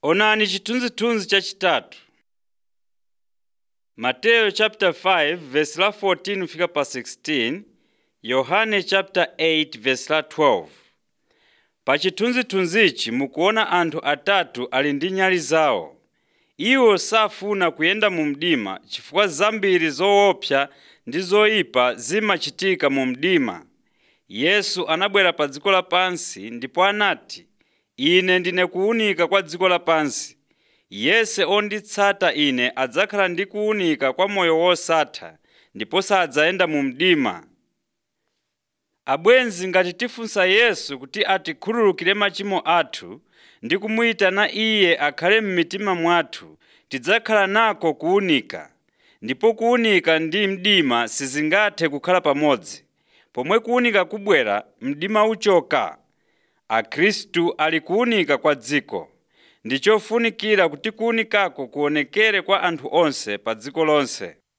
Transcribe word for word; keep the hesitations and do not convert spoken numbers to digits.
Onani chithunzithunzi chachitatu. Mateo chapter five verse la fourteen fika pa sixteen, Yohane chapter eight verse la twelve. Pa chithunzithunzichi mukuona anthu atatu ali ndi nyali zawo. Iwo safuna kuyenda mu mdima chifukwa zambiri zoopsa ndi zoyipa zimachitika mu mdima. Yesu anabwera pa dziko lapansi ndipo anati, "Ine ndine kuwunika kwa dziko lapansi. Yese onditsata ine adzakhala ndi kuwunika kwa moyo wosatha ndipo sadzayenda mu mdima." Abwenzi, ngati tifunsa Yesu kuti atikhululukire machimo athu ndi kumuyitana Iye akhale m'mitima mwathu, tidzakhala nako kuwunika. Ndipo kuwunika ndi mdima sizingathe kukhala pamodzi. Pomwe kuwunika kubwera, mdima uchoka. Akhristu ali kuwunika kwa dziko. Ndi chofunikira kuti kuwunikako kuonekere kwa anthu onse pa dziko lonse.